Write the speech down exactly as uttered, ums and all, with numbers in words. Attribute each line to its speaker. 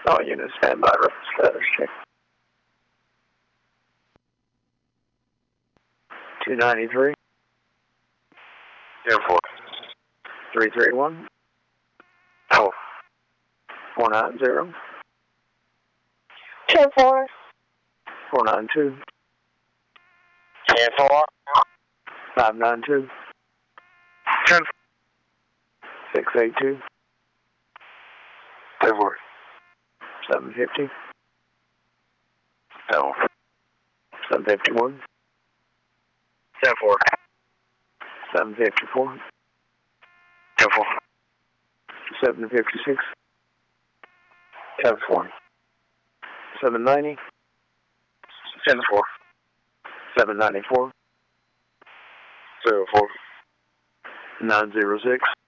Speaker 1: All units stand by. Reference status check. two ninety-three.
Speaker 2: zero four.
Speaker 1: three three one.
Speaker 2: four.
Speaker 1: four nine zero.
Speaker 3: ten four.
Speaker 1: four nine two.
Speaker 2: ten four.
Speaker 1: five nine two.
Speaker 2: ten
Speaker 1: six eight two.
Speaker 2: ten four.
Speaker 1: seven fifty.
Speaker 2: seven four.
Speaker 1: seven fifty-one.
Speaker 2: ten four.
Speaker 1: seven fifty-four.
Speaker 2: ten four.
Speaker 1: seven fifty-six.
Speaker 2: ten four.
Speaker 1: seven ninety.
Speaker 2: ten four.
Speaker 1: seven ninety-four.
Speaker 2: zero four.
Speaker 1: nine zero six.